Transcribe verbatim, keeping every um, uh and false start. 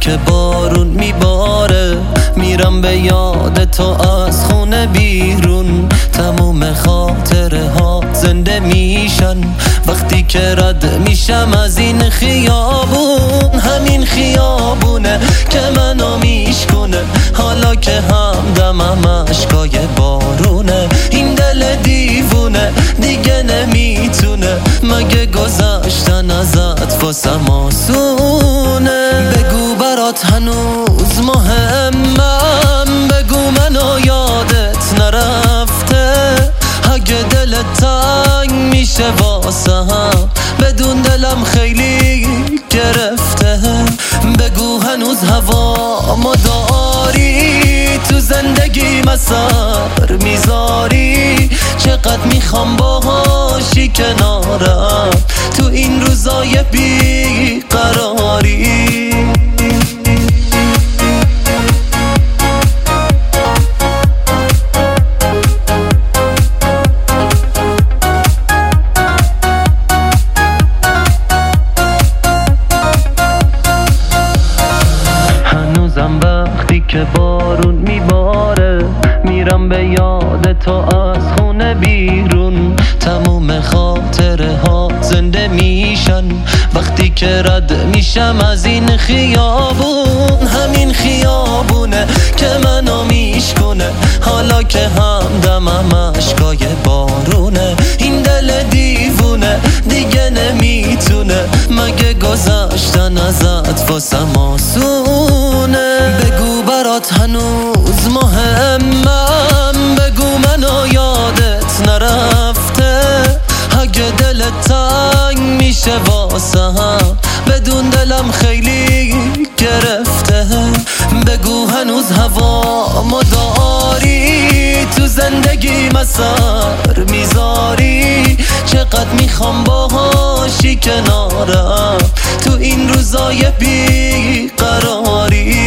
که بارون میباره میرم به یاد تو از خونه بیرون. تموم خاطره ها زنده میشن وقتی که رد میشم از این خیابون. همین خیابونه که منو میشکنه حالا که همدمم اشکای بارونه. این دل دیوونه دیگه نمیتونه مگه گذشتن ازت واسم آسونه. بگو برات هنوز مهمم، بگو منو یادت نرفته. اگه دلت تنگ میشه واسه هم بدون دلم خیلی گرفته. بگو هنوز هوا ما داری تو زندگی مسار میذاری. چقدر میخوام باهاشی کنارم تو این روزای بی قراری. وقتی که بارون میباره میرم به یاد تو از خونه بیرون. تموم خاطره ها زنده میشن وقتی که رد میشم از این خیابون. همین خیابونه که منو میشکنه حالا که همدمم اشکای بارونه. این دل دیوونه دیگه نمیتونه مگه گذشتن ازت واسم آسونه. بگو برات هنوز مهمم، بگو منو یادت نرفته. اگه دلت تنگ میشه واسه هم بدون دلم خیلی گرفته. بگو هنوز هوا ما داری تو زندگی مسار میذاری. چقدر میخوام باهاشی کنارم تو این روزای بی قراری.